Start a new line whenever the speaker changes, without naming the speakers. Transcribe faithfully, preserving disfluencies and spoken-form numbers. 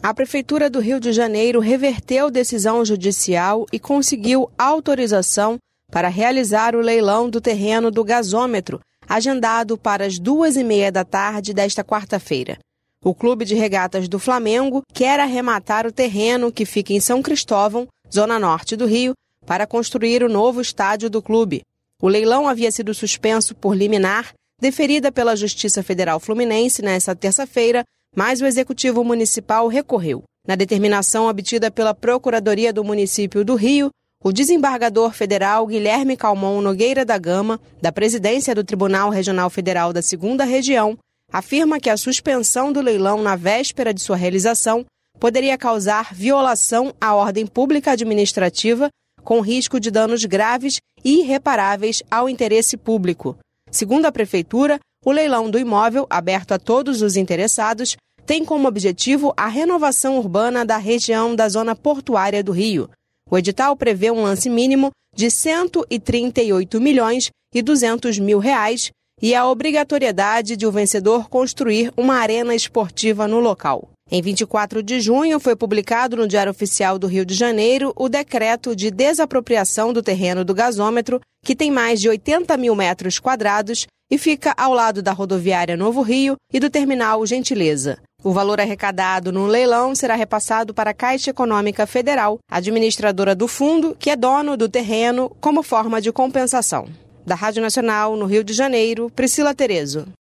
A Prefeitura do Rio de Janeiro reverteu decisão judicial e conseguiu autorização para realizar o leilão do terreno do gasômetro, agendado para as duas e meia da tarde desta quarta-feira. O Clube de Regatas do Flamengo quer arrematar o terreno que fica em São Cristóvão, zona norte do Rio, para construir o novo estádio do clube. O leilão havia sido suspenso por liminar, deferida pela Justiça Federal Fluminense nesta terça-feira, mas o Executivo Municipal recorreu. Na determinação obtida pela Procuradoria do Município do Rio, o desembargador federal Guilherme Calmon Nogueira da Gama, da presidência do Tribunal Regional Federal da segunda Região, afirma que a suspensão do leilão na véspera de sua realização poderia causar violação à ordem pública administrativa, com risco de danos graves e irreparáveis ao interesse público. Segundo a Prefeitura, o leilão do imóvel, aberto a todos os interessados, tem como objetivo a renovação urbana da região da zona portuária do Rio. O edital prevê um lance mínimo de cento e trinta e oito milhões e duzentos mil reais e a obrigatoriedade de o vencedor construir uma arena esportiva no local. Em vinte e quatro de junho, foi publicado no Diário Oficial do Rio de Janeiro o decreto de desapropriação do terreno do gasômetro, que tem mais de oitenta mil metros quadrados e fica ao lado da rodoviária Novo Rio e do terminal Gentileza. O valor arrecadado no leilão será repassado para a Caixa Econômica Federal, administradora do fundo, que é dono do terreno, como forma de compensação. Da Rádio Nacional, no Rio de Janeiro, Priscila Terezo.